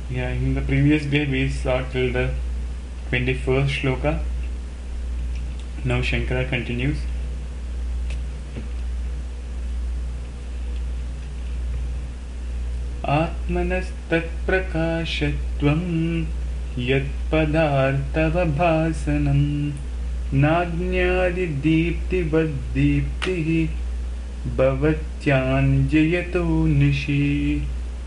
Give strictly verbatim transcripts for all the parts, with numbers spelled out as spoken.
Yeah, in the previous day we saw till the twenty-first shloka. Now Shankara continues. Atmanastat-prakashatvam yat-padartavabhasanam Najñādi-dīpti-vad-dīptihi bhavatyan-jayato nishi.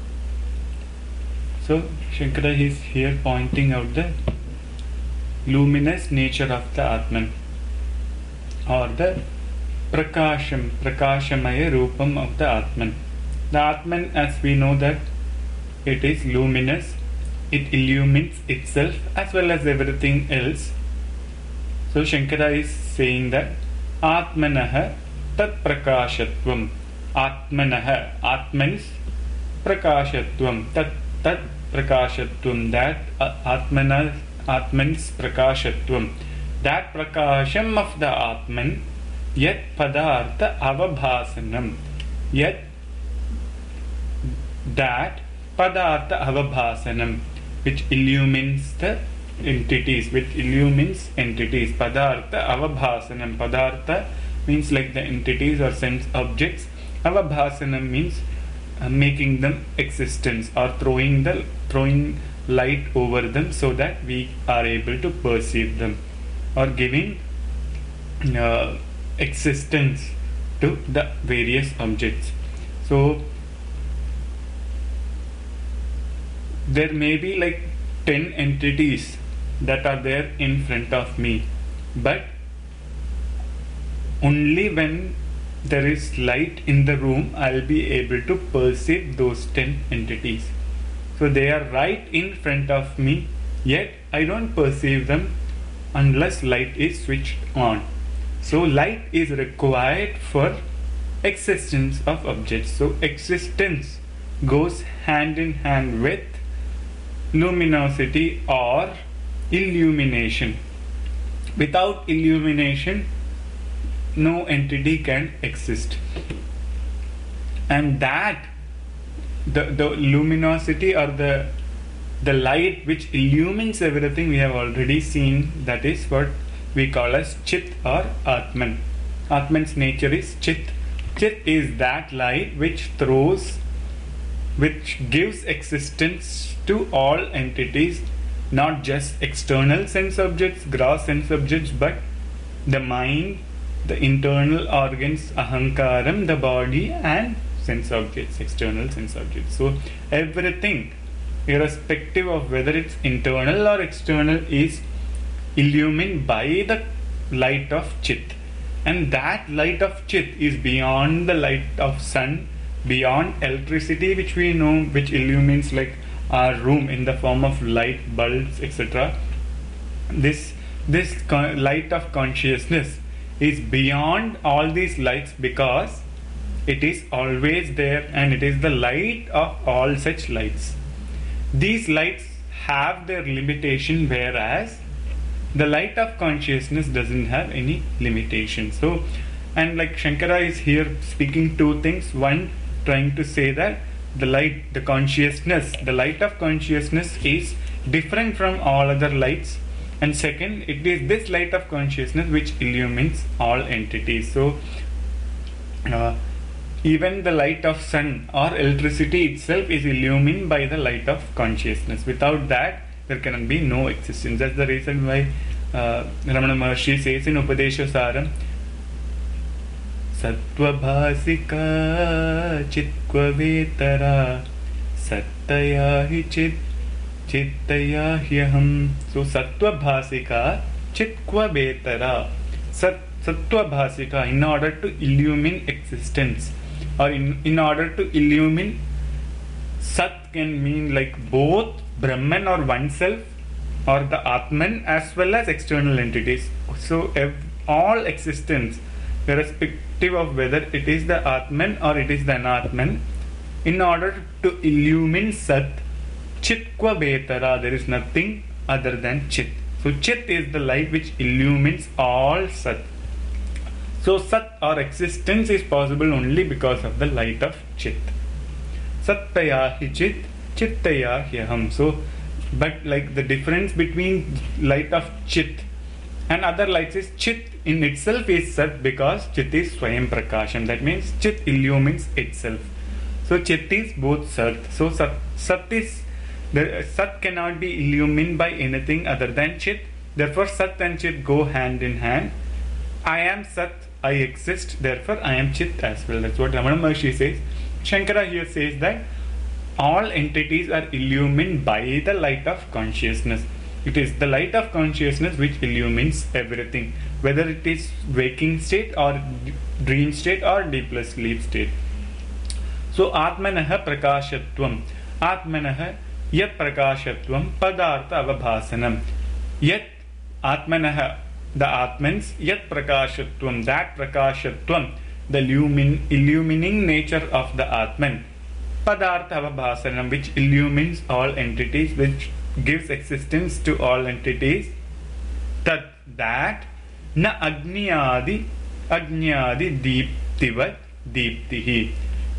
So Shankara is here pointing out the luminous nature of the Atman, or the Prakasham, Prakashamaya Rupam of the Atman. The Atman, as we know that it is luminous, it illumines itself as well as everything else. So Shankara is saying that Atmanaha Tat Prakashatvam. Atmanaha, Atman's Prakashatvam, Tat Tat Prakashatvam, that uh, Atmana, Atman's Prakashatvam, that Prakasham of the Atman, Yat Padartha Avabhasanam, Yat that Padartha Avabhasanam, which illumines the entities, which illumines entities. Padartha Avabhasanam. Padartha means like the entities or sense objects. Avabhasanam means uh, making them existence, or throwing the throwing light over them so that we are able to perceive them, or giving uh, existence to the various objects. So there may be like ten entities that are there in front of me, but only when there is light in the room I'll be able to perceive those ten entities. So they are right in front of me, yet I don't perceive them unless light is switched on. So light is required for existence of objects. So existence goes hand in hand with luminosity or illumination. Without illumination, no entity can exist. And that the, the luminosity or the the light which illumines everything, we have already seen, that is what we call as Chit or Atman. Atman's nature is Chit. Chit is that light which throws, which gives existence to all entities, not just external sense objects, gross sense objects, but the mind, the internal organs, ahankaram, the body, and sense objects, external sense objects. So everything, irrespective of whether it's internal or external, is illumined by the light of Chit. And that light of Chit is beyond the light of sun, beyond electricity which we know, which illumines like our room in the form of light bulbs, et cetera. This this con- light of consciousness is beyond all these lights, because it is always there, and it is the light of all such lights. These lights have their limitation, whereas the light of consciousness doesn't have any limitation. So, and like Shankara is here speaking two things. One, trying to say that the light, the consciousness, the light of consciousness is different from all other lights. And second, it is this light of consciousness which illumines all entities. So, uh, even the light of sun or electricity itself is illumined by the light of consciousness. Without that, there can be no existence. That's the reason why uh, Ramana Maharshi says in Upadesha Saram, Sattvabhasika chitkva vetara sattaya hi chit chittaya hyaham. So Sattvabhasika chitkva vetara. Sat Sattvabhasika, in order to illumine existence, or in, in order to illumine, Sat can mean like both Brahman or oneself, or the Atman, as well as external entities. So ev- all existence, irrespective of whether it is the Atman or it is the Anatman, in order to illumine Sat, Chitkva Betara, there is nothing other than Chit. So Chit is the light which illumines all Sat. So Sat or existence is possible only because of the light of Chit. Sattaya hi Chit Chittaya Hyaham. So, but like the difference between light of Chit and other lights is Chit in itself is Sat, because Chit is Swayam Prakasham. That means Chit illumines itself. So Chit is both Sat. So Sat, Sat is the Sat cannot be illumined by anything other than Chit. Therefore Sat and Chit go hand in hand. I am Sat, I exist, therefore I am Chit as well. That's what Ramana Maharshi says. Shankara here says that all entities are illumined by the light of consciousness. It is the light of consciousness which illumines everything, whether it is waking state or dream state or deepless sleep state. So Atmanaha Prakashatvam. Atmanaha Yat Prakashatvam Padartha Avabhasanam. Yat Atmanaha, the Atmans, Yat Prakashatvam, that Prakashatvam, the illumin, illumining nature of the Atman. Padartha Avabhasanam, which illumines all entities, which gives existence to all entities. Tat, that na agnyadi agnyadi deeptivat deeptihi.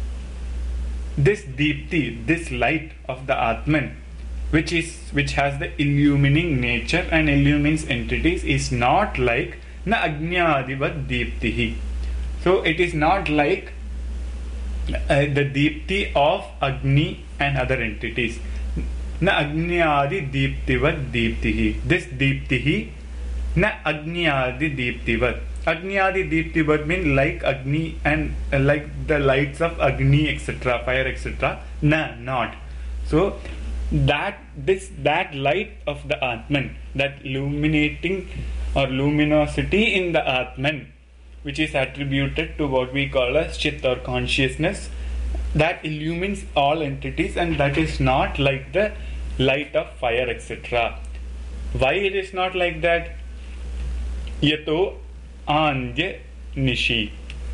This deepti, this light of the Atman, which is which has the illumining nature and illumines entities, is not like na agnyadivat deeptihi. So it is not like uh, the deepti of Agni and other entities. Na agnyadi deeptivat deeptihi. This deeptihi na agnyadi deeptivat. Agnyadi deeptivat means like Agni and uh, like the lights of Agni, et cetera, fire, et cetera. Na, not. So that this that light of the Atman, that illuminating or luminosity in the Atman, which is attributed to what we call as Chit or consciousness, that illumines all entities, and that is not like the light of fire, et cetera. Why it is not like that? Yato Andya Nishi.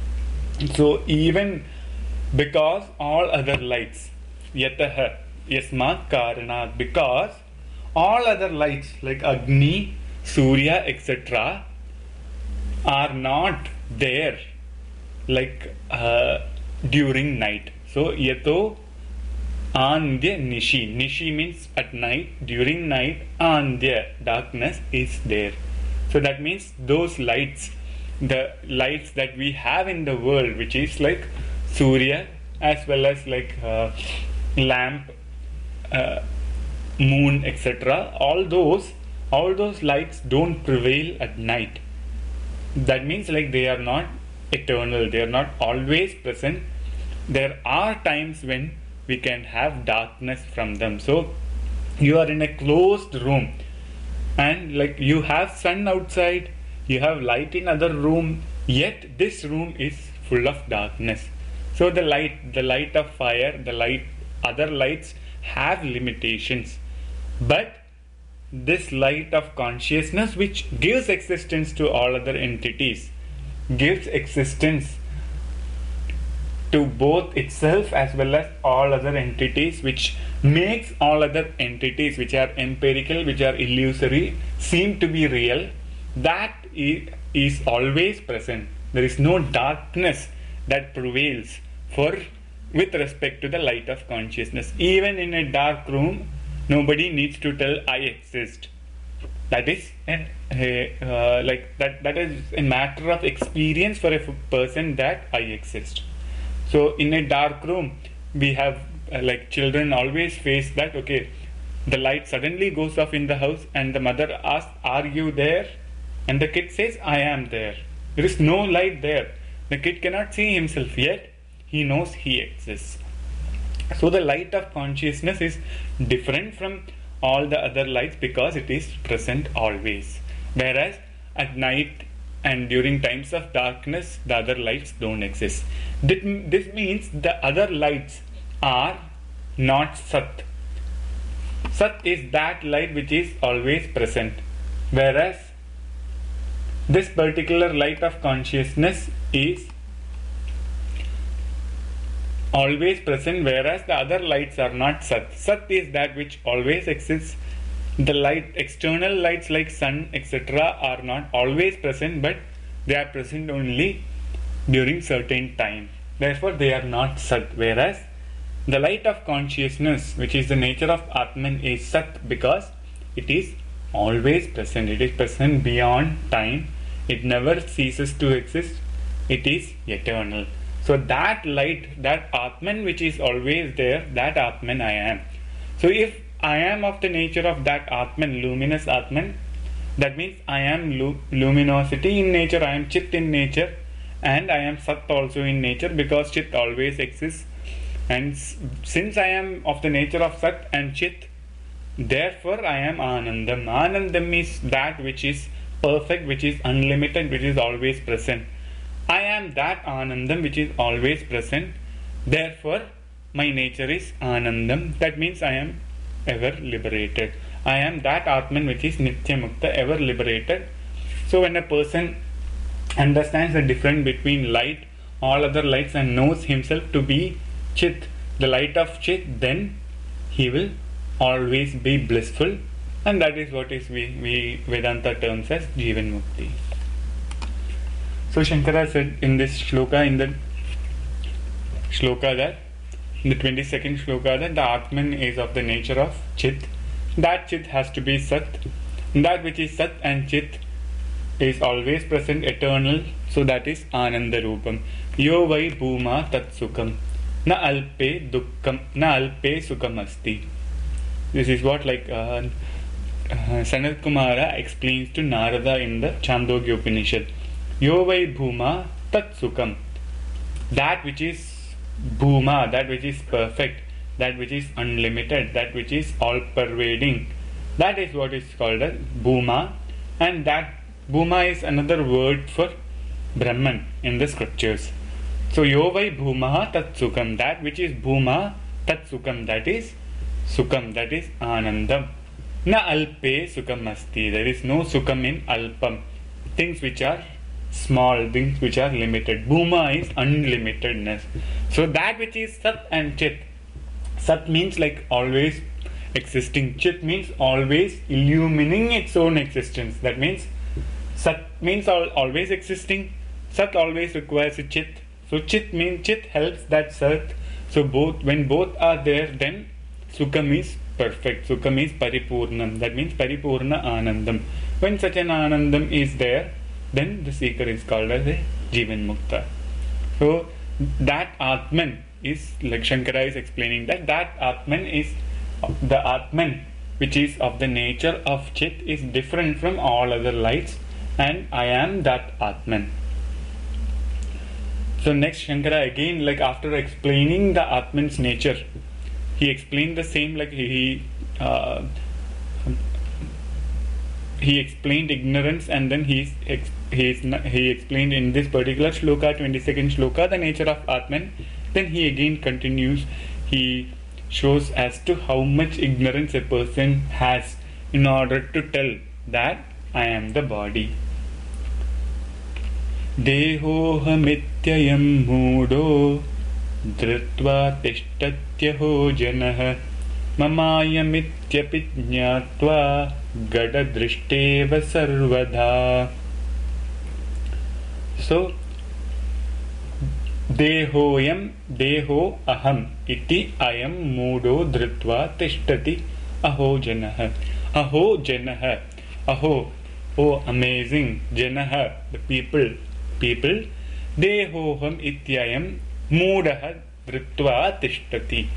So even because all other lights, Yataha Yasmat Karanat, because all other lights like Agni, Surya, et cetera are not there like uh, during night. So Yato Andya Nishi. Nishi means at night. During night, Andya, darkness, is there. So that means those lights, the lights that we have in the world, which is like Surya as well as like uh, lamp, uh, moon, et cetera. All those, all those lights don't prevail at night. That means like they are not eternal. They are not always present. There are times when we can have darkness from them. So you are in a closed room and like you have sun outside, you have light in other room, yet this room is full of darkness. So the light, the light of fire, the light, other lights have limitations. But this light of consciousness, which gives existence to all other entities, gives existence to both itself as well as all other entities, which makes all other entities which are empirical, which are illusory, seem to be real. That is always present. There is no darkness that prevails for with respect to the light of consciousness. Even in a dark room, nobody needs to tell I exist. That is an, uh, like that that is a matter of experience for a person that I exist. So in a dark room, we have uh, like children always face that, okay, the light suddenly goes off in the house and the mother asks, are you there? And the kid says, I am there. There is no light there. The kid cannot see himself, yet he knows he exists. So the light of consciousness is different from all the other lights because it is present always. Whereas at night and during times of darkness, the other lights don't exist. This means the other lights are not Sat. Sat is that light which is always present. Whereas this particular light of consciousness is always present, whereas the other lights are not Sat. Sat is that which always exists. The light, external lights like sun, et cetera are not always present, but they are present only during certain time. Therefore, they are not Sat. Whereas The light of consciousness, which is the nature of Atman, is Sat because it is always present. It is present beyond time. It never ceases to exist. It is eternal. So that light, that Atman which is always there, that Atman I am. So if I am of the nature of that Atman, luminous Atman, that means I am lu- luminosity in nature, I am Chit in nature, and I am Sat also in nature because Chit always exists. And s- since I am of the nature of Sat and Chit, therefore I am Anandam. Anandam is that which is perfect, which is unlimited, which is always present. I am that Anandam which is always present. Therefore, my nature is Anandam. That means I am ever liberated. I am that Atman which is Nitya Mukta, ever liberated. So when a person understands the difference between light, all other lights, and knows himself to be Chit, the light of Chit, then he will always be blissful, and that is what is we, we Vedanta terms as Jivan Mukti. So Shankara said in this shloka, in the shloka that, in the twenty-second shloka, that the Atman is of the nature of Chit. That Chit has to be Sat. That which is Sat and Chit is always present, eternal. So that is Ananda Rupam. Yo vai bhuma tat sukam. Na alpe dukkam. Na alpe sukam asti. This is what like uh, uh, Sanat Kumara explains to Narada in the Chandogya Upanishad. Yo vai bhuma tat sukam. That which is bhuma, that which is perfect, that which is unlimited, that which is all-pervading, that is what is called as bhuma. And that bhuma is another word for Brahman in the scriptures. So yo vai bhuma tat sukam, that which is bhuma tat sukam, that is sukam, that is anandam. Na alpe sukam asti, there is no sukam in alpam, things which are small, things which are limited. Bhuma is unlimitedness. So that which is Sat and Chit. Sat means like always existing. Chit means always illumining its own existence. That means Sat means all, always existing. Sat always requires a Chit. So Chit means Chit helps that Sat. So both, when both are there, then Sukham is perfect. Sukham is Paripurnam. That means Paripurna Anandam. When such an Anandam is there, then the seeker is called as a Jivan Mukta. So that Atman is, like Shankara is explaining, that that Atman is the Atman which is of the nature of Chit is different from all other lights, and I am that Atman. So next Shankara again, like after explaining the Atman's nature, he explained the same, like he uh, he explained ignorance, and then he ex- he he explained in this particular shloka, twenty-second shloka, the nature of Atman. Then he again continues, he shows as to how much ignorance a person has in order to tell that I am the body. Dehohamityayam moodo dhritva tishtatyaho janah mamayamityapi jnatva gadadrishteva sarvadha. So Dehoyam, Deho aham iti ayam moodo dhritva tishtati aho janah. Aho janah. Aho, oh amazing, janah, the people, people. Dehoham ityayam moodah dhritva tishtati.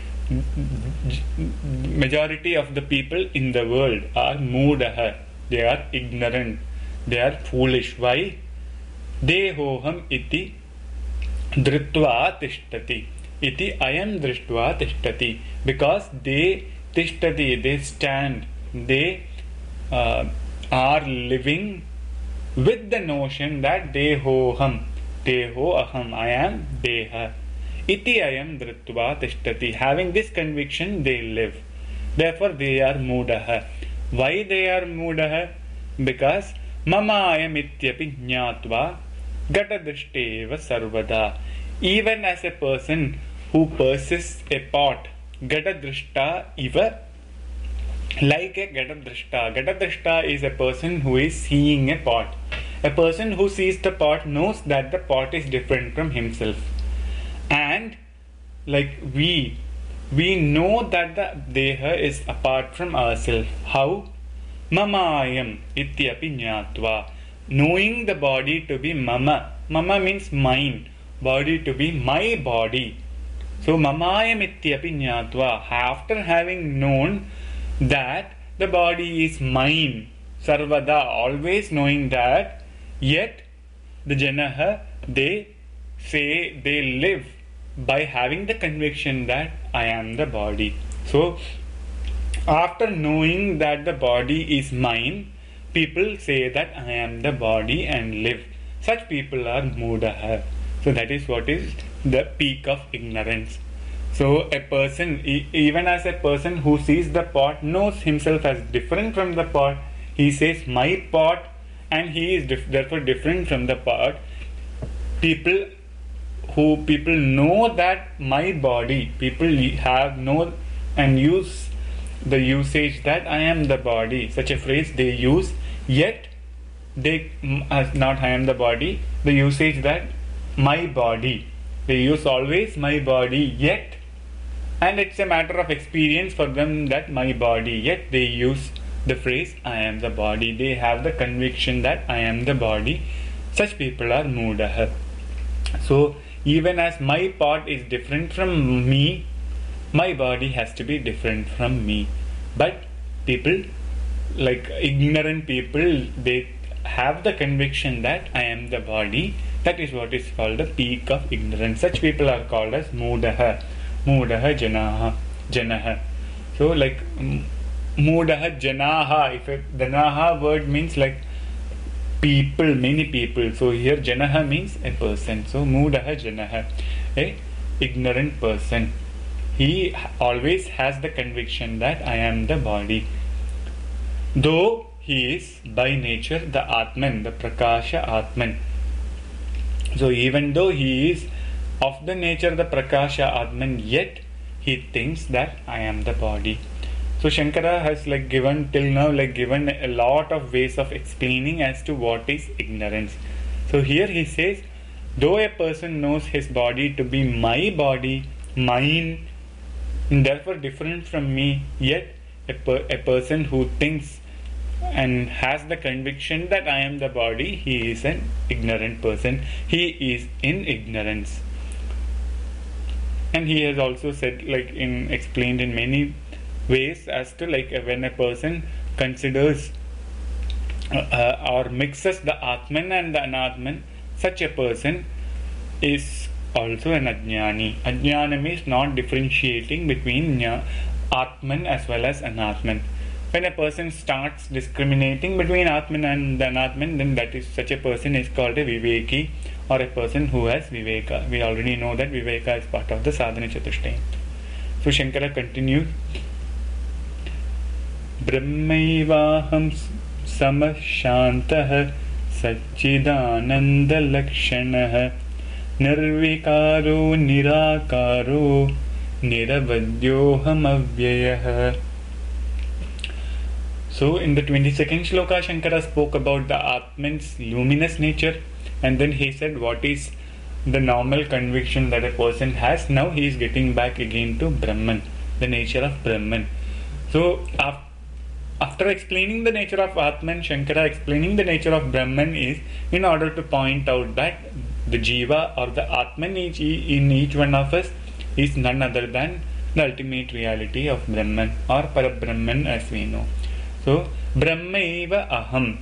Majority of the people in the world are moodah. They are ignorant. They are foolish. Why? Dehoham iti dhritva tishtati. Iti ayam drishtva tishtati. Because they tishtati, they stand, they uh, are living with the notion that dehoham, deho aham, I am deha. Iti ayam dhritva tishtati. Having this conviction, they live. Therefore, they are moodah. Why they are moodah? Because mama ayam ityapi jnatva gatadrishteva sarvada. Even as a person who persists a pot, gatadrishta iva, like a gatadrishta. Gatadrishta is a person who is seeing a pot. A person who sees the pot knows that the pot is different from himself. And like we we know that the deha is apart from ourselves. How? Mamayam ityapi jnatva. Knowing the body to be mama. Mama means mine. Body to be my body. So mamayam ityapi jnatva. After having known that the body is mine, sarvada, always knowing that, yet the janaha, they say they live by having the conviction that I am the body. So after knowing that the body is mine, people say that I am the body and live. Such people are mudaha. So that is what is the peak of ignorance. So a person, e- even as a person who sees the pot, knows himself as different from the pot, he says my pot, and he is dif- therefore different from the pot. People who people know that my body, people have know and use the usage that I am the body. Such a phrase they use, yet they as not I am the body. The usage that my body, they use always my body, yet, and it's a matter of experience for them that my body, yet they use the phrase I am the body. They have the conviction that I am the body. Such people are mudaha. So even as my part is different from me, my body has to be different from me. But people, like ignorant people, they have the conviction that I am the body. That is what is called the peak of ignorance. Such people are called as mudaha. Mudaha janaha. Janaha. So like mudaha janaha. If a janaha word means like people, many people. So here janaha means a person. So mudaha janaha, a ignorant person. He always has the conviction that I am the body. Though he is by nature the Atman, the Prakasha Atman. So even though he is of the nature the Prakasha Atman, yet he thinks that I am the body. So Shankara has like given till now like given a lot of ways of explaining as to what is ignorance. So here he says, though a person knows his body to be my body, mine, and therefore different from me, yet a, per- a person who thinks and has the conviction that I am the body, he is an ignorant person. He is in ignorance. And he has also said, like in explained in many ways as to like when a person considers uh, uh, or mixes the Atman and the Anatman, such a person is also an Ajnani. Ajnana means not differentiating between Atman as well as Anatman. When a person starts discriminating between Atman and the Anatman, then that is such a person is called a Viveki, or a person who has Viveka. We already know that Viveka is part of the Sadhana Chatushtayam. So Shankara continues, Brahmaivaham samashantah Satchidananda lakshanah Nirvikaro nirakaro Niravadyoham avyayah. So in the twenty-second shloka, Shankara spoke about the Atman's luminous nature, and then he said what is the normal conviction that a person has. Now he is getting back again to Brahman, the nature of Brahman. So af- after explaining the nature of Atman, Shankara explaining the nature of Brahman is in order to point out that the Jiva or the Atman each, in each one of us is none other than the ultimate reality of Brahman or Parabrahman as we know. So, Brahma eva aham.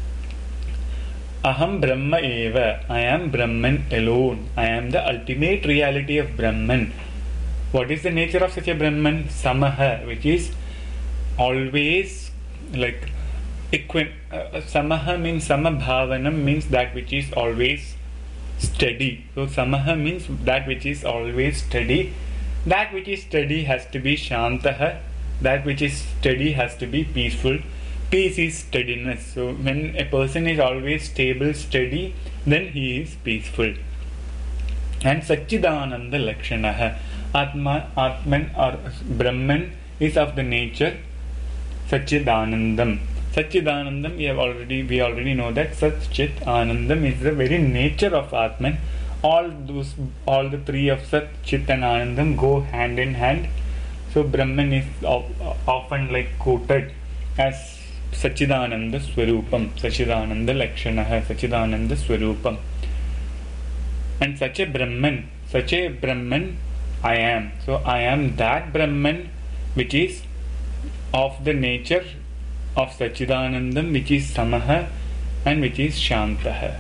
Aham Brahma eva. I am Brahman alone. I am the ultimate reality of Brahman. What is the nature of such a Brahman? Samaha, which is always like equi- uh, Samaha means Samabhavanam means that which is always steady. So, Samaha means that which is always steady. That which is steady has to be Shantaha. That which is steady has to be peaceful. Peace is steadiness. So when a person is always stable, steady, then he is peaceful. And Satchidananda Lakshanaha. Atma, Atman or Brahman is of the nature Satchidanandam. Satchidanandam, we have already we already know that Satchit Anandam is the very nature of Atman all those, all the three of Sat, Chit and Anandam go hand in hand. So Brahman is often like quoted as Sachidananda Swarupam, Sachidananda Lakshanaha, Sachidananda Swarupam. And such a Brahman, such a Brahman I am. So I am that Brahman which is of the nature of Sachidanandam, which is Samaha and which is Shantaha.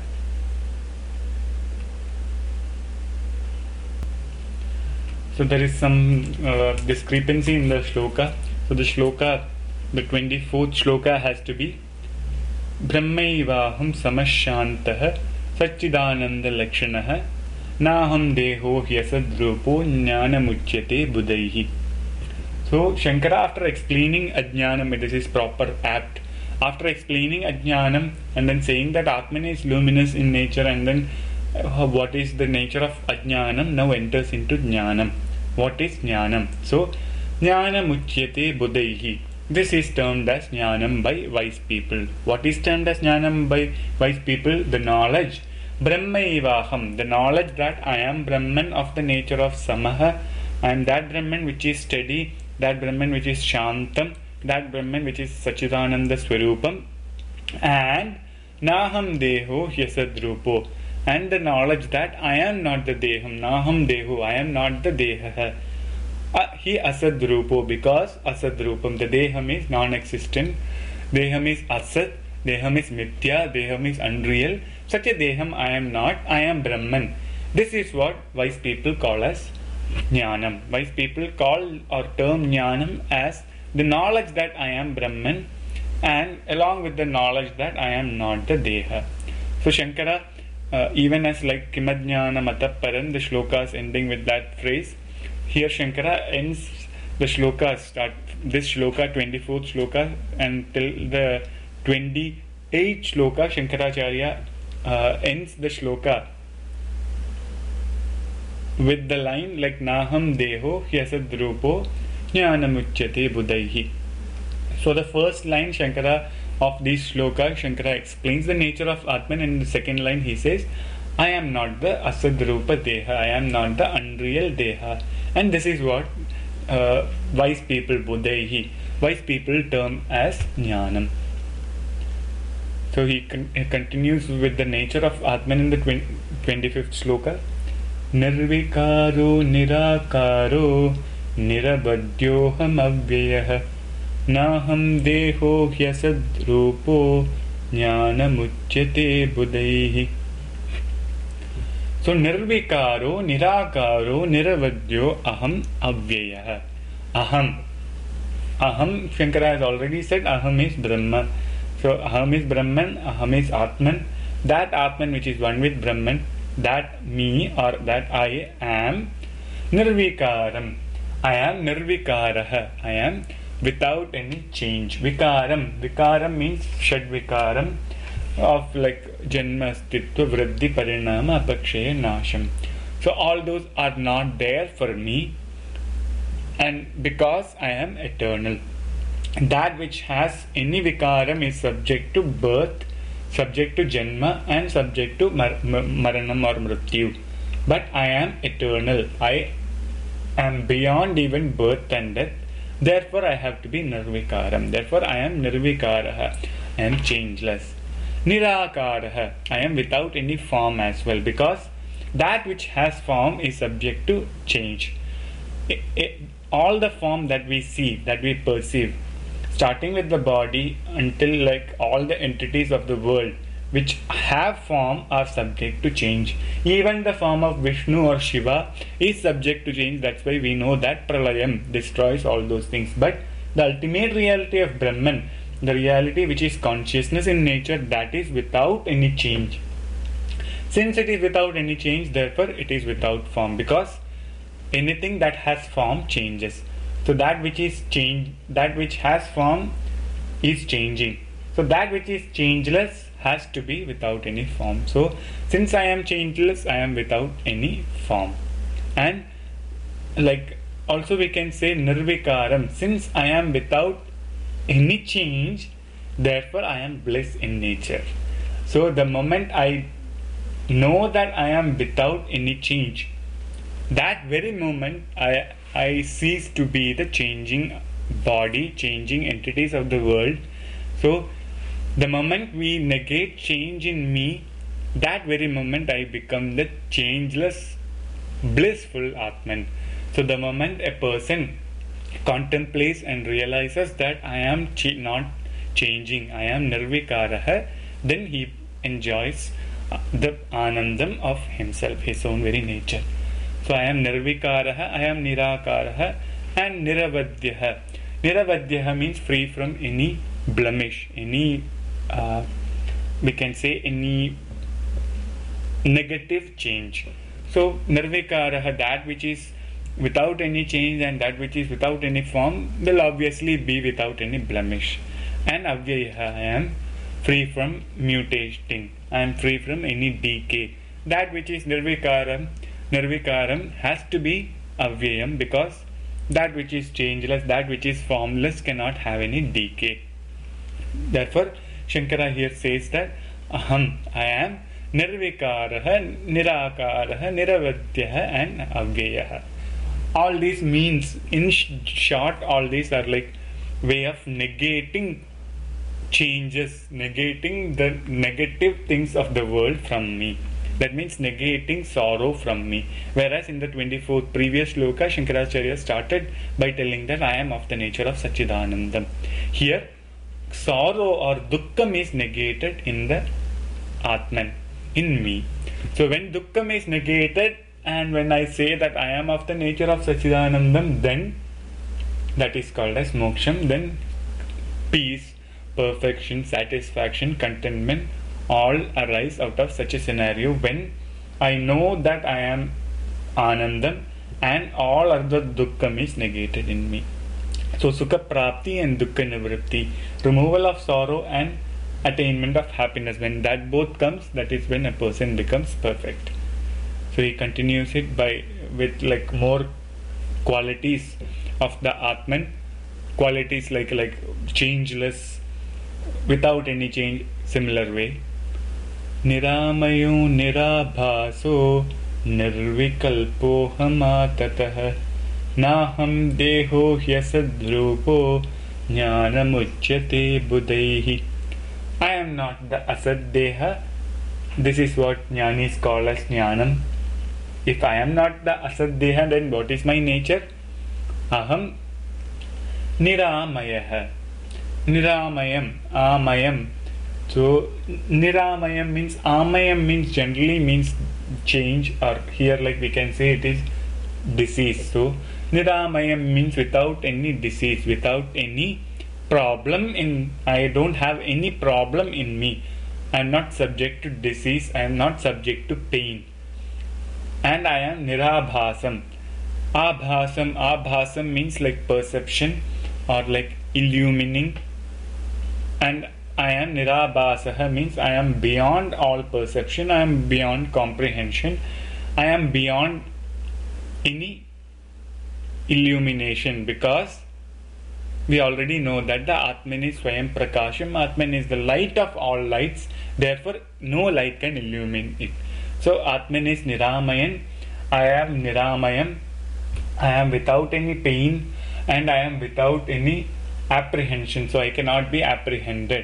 So there is some uh, discrepancy in the shloka. So the shloka, the twenty-fourth shloka has to be Brahmaivaham Samashantaha Sachidananda Lakshanaha Naham Deho Hyasadrupo Jnanamuchyate Budaihi. So Shankara, after explaining Ajnanam, this is proper apt, after explaining Ajnanam and then saying that Atman is luminous in nature, and then uh, what is the nature of Ajnanam, now enters into Jnanam. What is Jnanam? So Jnanamuchyate Budaihi. This is termed as Jnanam by wise people. What is termed as Jnanam by wise people? The knowledge. Brahmaivaham, the knowledge that I am Brahman of the nature of Samaha, I am that Brahman which is steady, that Brahman which is Shantam, that Brahman which is Sachidananda Swarupam, and Naham Deho Hyasadrupo, and the knowledge that I am not the Deham, Naham Deho, I am not the Deha. Uh, he Asadrupo, because Asadrupam, the Deham is non-existent, Deham is Asad, Deham is Mithya, Deham is unreal. Such a Deham I am not, I am Brahman. This is what wise people call as Jnanam. Wise people call or term Jnanam as the knowledge that I am Brahman, and along with the knowledge that I am not the Deha. So Shankara, uh, even as like Kimadjnana Mataparam, the shlokas ending with that phrase, here Shankara ends the shlokas, start this shloka, twenty-fourth shloka, until the twenty-eighth shloka, Shankaracharya uh, ends the shloka with the line like Naham Deho Hyasadrupo Jnanamuchyate Budaihi. So the first line Shankara of this shloka, Shankara explains the nature of Atman, and in the second line he says, I am not the Asadrupa Deha, I am not the unreal Deha. And this is what uh, wise people, Budaihi, wise people term as Jnanam. So he, con- he continues with the nature of Atman in the twenty-fifth shloka. Nirvikaro nirakaro nirabadyoham avyayah naham deho hyasadrupo jnanamuchyate budaihi. So nirvikaro nirakaro niravadyo aham avyayah. Aham. Aham, Shankara has already said, Aham is Brahma. So Aham is Brahman, Aham is Atman. That Atman which is one with Brahman, that me or that I am Nirvikaram. I am Nirvikaraha. I am without any change. Vikaram. Vikaram means Shadvikaram of like Janma, Stitva, Vriddhi, Parinama, Apakshaya, Nasham. So all those are not there for me, and because I am eternal. That which has any Vikaram is subject to birth, subject to Janma, and subject to mar- Maranam or Mrityu. But I am eternal. I am beyond even birth and death. Therefore I have to be Nirvikaram. Therefore I am Nirvikaraha. I am changeless. Nirakaraha. I am without any form as well, because that which has form is subject to change. It, it, all the form that we see, that we perceive, starting with the body until like all the entities of the world which have form are subject to change. Even the form of Vishnu or Shiva is subject to change. That's why we know that Pralayam destroys all those things. But the ultimate reality of Brahman, the reality which is consciousness in nature, that is without any change. Since it is without any change, therefore it is without form, because anything that has form changes. So that which is change, that which has form is changing. So that which is changeless has to be without any form. So since I am changeless, I am without any form. And like also we can say Nirvikaram, since I am without any change, therefore I am bliss in nature. So the moment I know that I am without any change, that very moment I, I cease to be the changing body, changing entities of the world. So the moment we negate change in me, that very moment I become the changeless, blissful Atman. So the moment a person contemplates and realizes that I am ch- not changing, I am nirvikaraha, then he enjoys the anandam of himself, his own very nature. So I am nirvikaraha, I am nirakaraha, and niravadyaha. Niravadyaha means free from any blemish, any uh, we can say any negative change. So nirvikaraha, that which is without any change and that which is without any form, will obviously be without any blemish. And avyayaha, I am free from mutating, I am free from any decay. That which is nirvikaram, nirvikaram has to be avyayam, because that which is changeless, that which is formless cannot have any decay. Therefore Shankara here says that aham, I am nirvikaraha, nirakaraha, niravadyaha and avyayaha. All these means, in sh- short, all these are like way of negating changes, negating the negative things of the world from me. That means negating sorrow from me. Whereas in the twenty-fourth previous shloka, Shankaracharya started by telling that I am of the nature of Sachidanandam. Here, sorrow or dukkham is negated in the Atman, in me. So when dukkham is negated, and when I say that I am of the nature of Sachidanandam, then that is called as moksham. Then peace, perfection, satisfaction, contentment all arise out of such a scenario when I know that I am Anandam and all other dukkham is negated in me. So Sukha Prapti and Dukkha Nivritti, removal of sorrow and attainment of happiness, when that both comes, that is when a person becomes perfect. So he continues it by with like more qualities of the Atman, qualities like like changeless, without any change, similar way. Niramayo nirabhaso nirvikalpo hamatatah naham deho hyasadrupo jnanamuchyate buddhaihi. I am not the asad deha. This is what jnanis call as jnanam. If I am not the asad deha, then what is my nature? Aham niramayah. Niramayam, amayam. So niramayam means, amayam means generally means change, or here like we can say it is disease. So niramayam means without any disease, without any problem in, I don't have any problem in me. I am not subject to disease, I am not subject to pain. And I am nirabhasam. Abhasam, abhasam means like perception or like illumining. And I am nirabhasaha means I am beyond all perception, I am beyond comprehension, I am beyond any illumination, because we already know that the Atman is Swayam Prakasham, Atman is the light of all lights, therefore no light can illumine it. So Atman is Niramayan, I am Niramayam, I am without any pain and I am without any apprehension, so I cannot be apprehended.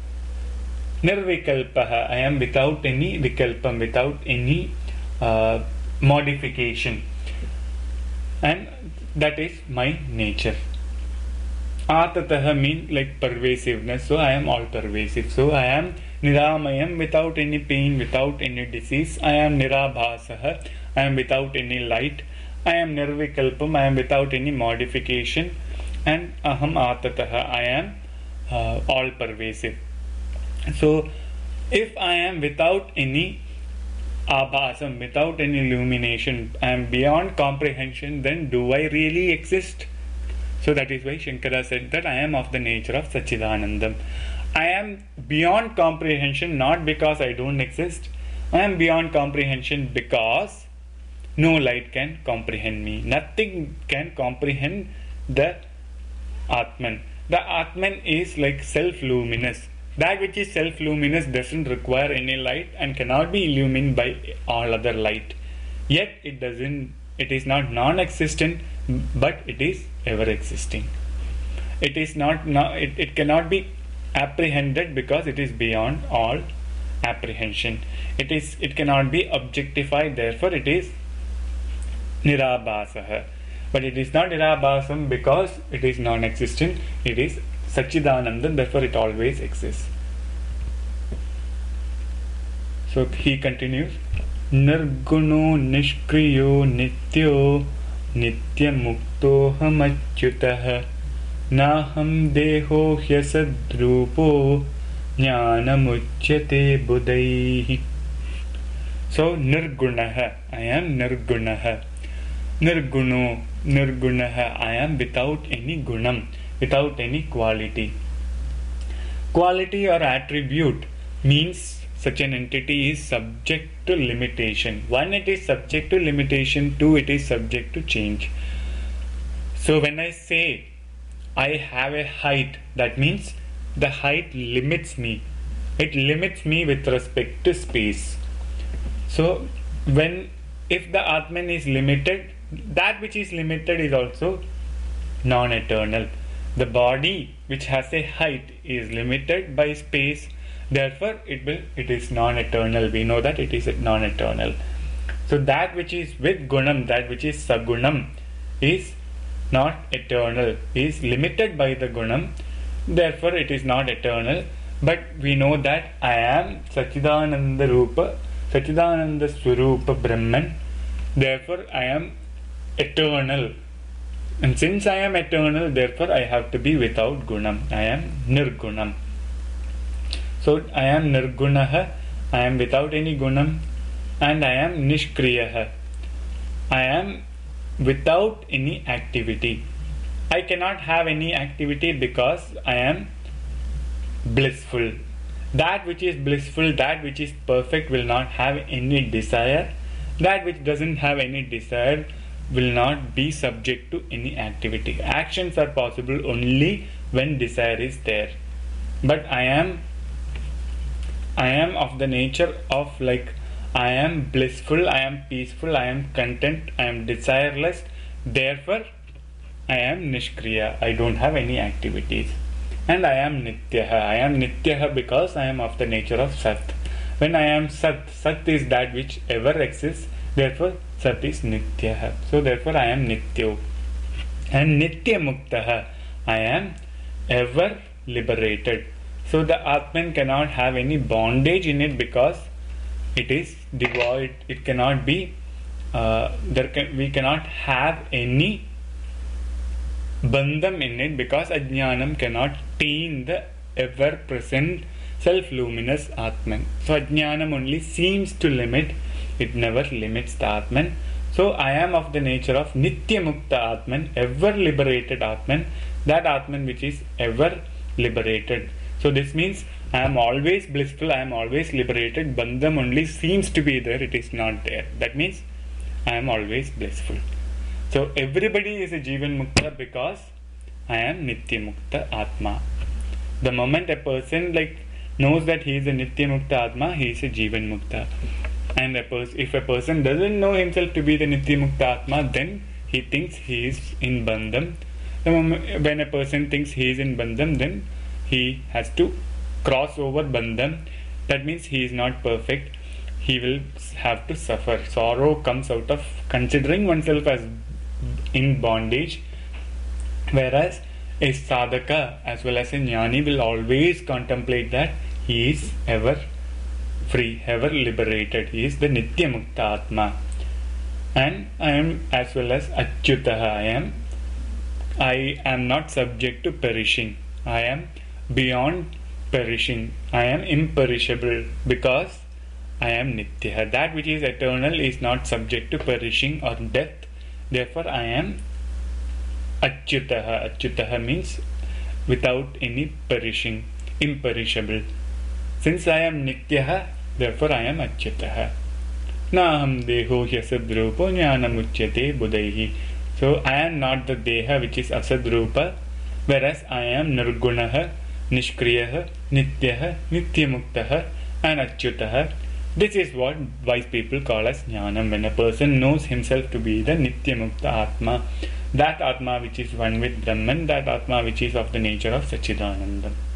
Nirvikalpaha, I am without any vikalpam, without any uh, modification, and that is my nature. Atataha means like pervasiveness, so I am all pervasive. So I am Niramayam, without any pain, without any disease. I am Nirabhasaha, I am without any light. I am Nirvikalpam, I am without any modification. And Aham Atataha, I am uh, all pervasive. So if I am without any abhasam, without any illumination, I am beyond comprehension, then do I really exist? So that is why Shankara said that I am of the nature of Sachidanandam. I am beyond comprehension not because I don't exist. I am beyond comprehension because no light can comprehend me. Nothing can comprehend the Atman. The Atman is like self-luminous. That which is self-luminous doesn't require any light and cannot be illumined by all other light. Yet it doesn't, it is not non-existent, but it is ever-existing. It is not, no, it, it cannot be apprehended because it is beyond all apprehension. It is, it cannot be objectified, therefore it is nirabhasaha. But it is not nirabhasam because it is non-existent. It is Satchidananda, therefore it always exists. So he continues, Nirguno nishkriyo nityo nitya mukto hamachyutah naham deho hyasadrupo jnanamuchyate budaihi. So nirgunaha, I am nirgunaha. Nirguno, nirgunaha, I am without any gunam, without any quality. Quality or attribute means such an entity is subject to limitation. One, it is subject to limitation. Two, it is subject to change. So when I say I have a height, that means the height limits me. It limits me with respect to space. So when, if the Atman is limited, that which is limited is also non-eternal. The body which has a height is limited by space, therefore it will, it is non-eternal. We know that it is non-eternal. So that which is with gunam, that which is sagunam, is not eternal, is limited by the gunam, therefore it is not eternal. But we know that I am Satchidananda Rupa, Satchidananda Swarupa Brahman, therefore I am eternal. And since I am eternal, therefore I have to be without gunam. I am nirgunam. So I am nirgunaha, I am without any gunam, and I am nishkriyaha. I am without any activity. I cannot have any activity because I am blissful. That which is blissful, that which is perfect will not have any desire. That which doesn't have any desire will not be subject to any activity. Actions are possible only when desire is there. But I am I am of the nature of like I am blissful, I am peaceful, I am content, I am desireless, therefore I am nishkriya, I don't have any activities. And I am nityaha, I am nityaha because I am of the nature of sat. When I am sat, sat is that which ever exists, therefore sat is nityaha. So therefore I am nityo. And nitya muktaha, I am ever liberated. So the Atman cannot have any bondage in it because it is devoid. It cannot be. Uh, there can we cannot have any bandham in it because ajnanam cannot taint the ever-present self-luminous Atman. So ajnanam only seems to limit. It never limits the Atman. So I am of the nature of nitya mukta Atman, ever liberated Atman. That Atman which is ever liberated. So this means I am always blissful, I am always liberated. Bandham only seems to be there, it is not there. That means I am always blissful. So everybody is a Jivan Mukta because I am Nitya Mukta Atma. The moment a person like knows that he is a Nitya Mukta Atma, he is a Jivan Mukta. And a pers- if a person doesn't know himself to be the Nitya Mukta Atma, then he thinks he is in Bandham. The moment, when a person thinks he is in Bandham, then he has to cross over bandham. That means he is not perfect. He will have to suffer. Sorrow comes out of considering oneself as in bondage. Whereas a sadhaka as well as a jnani will always contemplate that he is ever free, ever liberated. He is the Nitya Mukta Atma. And I am as well as Achyutaha. I am I am not subject to perishing. I am beyond perishing. I am imperishable because I am Nitya. That which is eternal is not subject to perishing or death. Therefore I am Achyutaha. Achyutaha means without any perishing, imperishable. Since I am Nityaha, therefore I am Achyutaha. Naham deho hyasadrupo jnanamuchyate budaihi. So I am not the deha which is asadrupa, whereas I am nirgunaha. Nishkriyah, Nityah, Nityamuktah, and Achyutah. This is what wise people call as Jnanam. When a person knows himself to be the Nityamukta Atma, that Atma which is one with Brahman, that Atma which is of the nature of Sachidananda.